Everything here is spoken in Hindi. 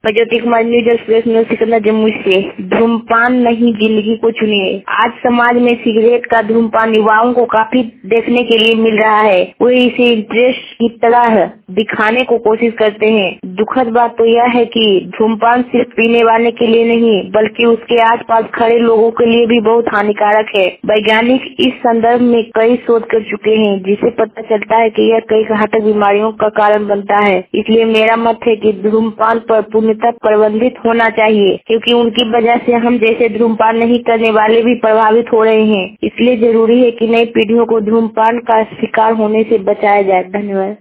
ज्योति Kumar, news express news Sikandar Jammu से। धूम्रपान नहीं, जिंदगी को चुनिए। आज समाज में सिगरेट का धूम्रपान युवाओं को काफी देखने के लिए मिल रहा है। वो इसे इंटरेस्ट की तरह दिखाने को कोशिश करते हैं। दुखद बात तो यह है कि धूम्रपान सिर्फ पीने वाले के लिए नहीं, बल्कि उसके आसपास खड़े लोगों के लिए भी बहुत हानिकारक है। वैज्ञानिक इस संदर्भ में कई शोध कर चुके हैं, जिससे पता चलता है कि यह कई घातक बीमारियों का कारण बनता है। इसलिए मेरा मत है कि धूम्रपान पर पूर्णतः प्रतिबंधित होना चाहिए, क्योंकि उनकी वजह से हम जैसे धूम्रपान नहीं करने वाले भी प्रभावित हो रहे हैं। इसलिए जरूरी है कि नई पीढ़ियों को धूम्रपान का शिकार होने से बचाया जाए। धन्यवाद।